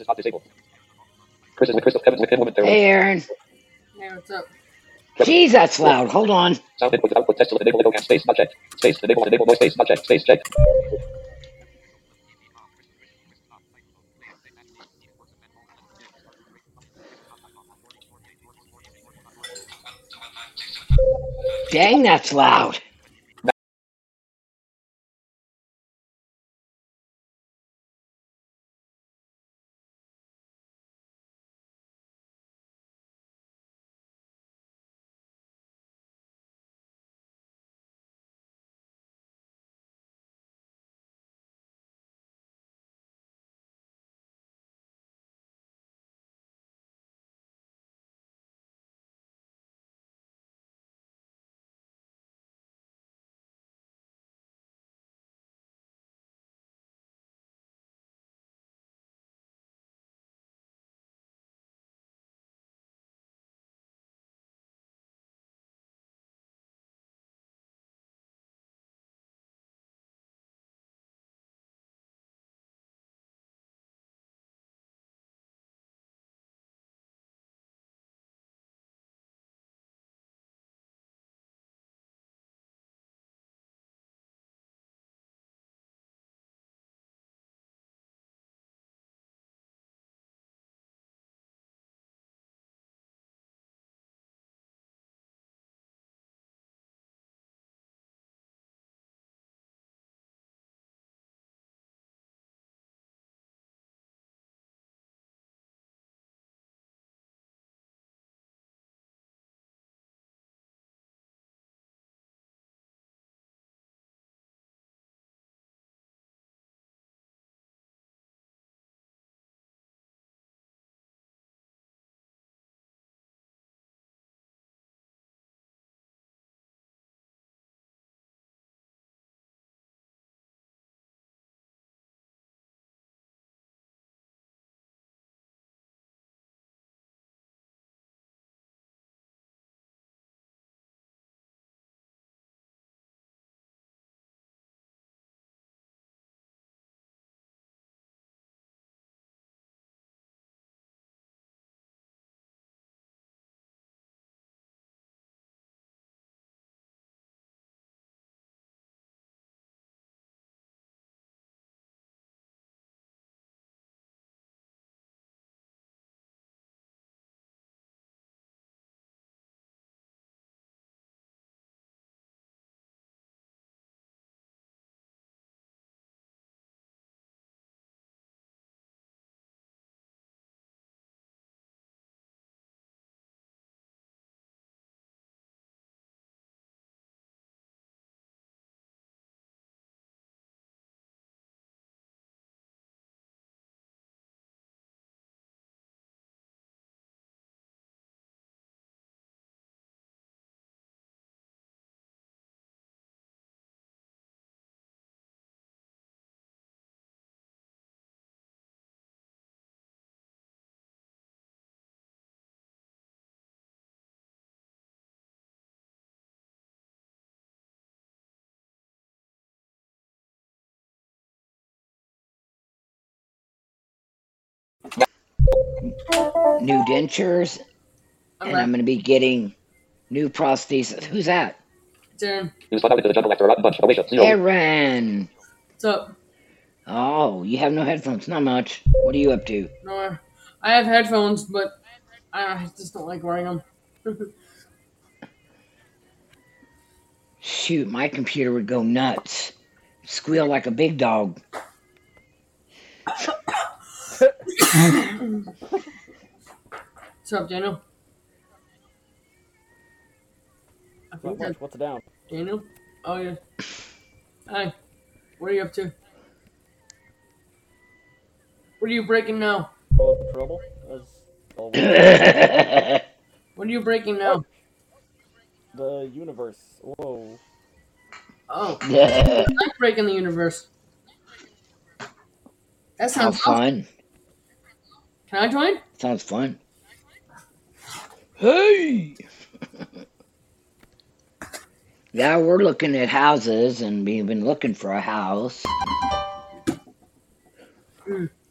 is not disabled. Chris is with Crystal Evans within momentarily. Hey, Aaron. Hey, what's up? Jeez, that's loud. Hold on. Sound input with output test to enable cam space not checked. Space enable voice space not checked. Space checked. Dang, that's loud. New dentures, I'm and I'm back. going to be getting new prosthesis. Who's that? Darren, Use spot out into the jungle after a rotten bunch. Alicia, 0. Aaron. what's up? Oh, you have no headphones. Not much. What are you up to? No, I have headphones, but I just don't like wearing them. Shoot, my computer would go nuts. Squeal like a big dog. What's up, Daniel? I Not think much. that's What's down? Daniel. Oh, yeah. Hi. What are you up to? What are you breaking now? Cause the trouble, as always. What are you breaking now? The universe. Whoa. Oh, I like breaking the universe. That How sounds awesome. fun. Can I join? Sounds fun. Hey! Yeah, we're looking at houses, and we've been looking for a house.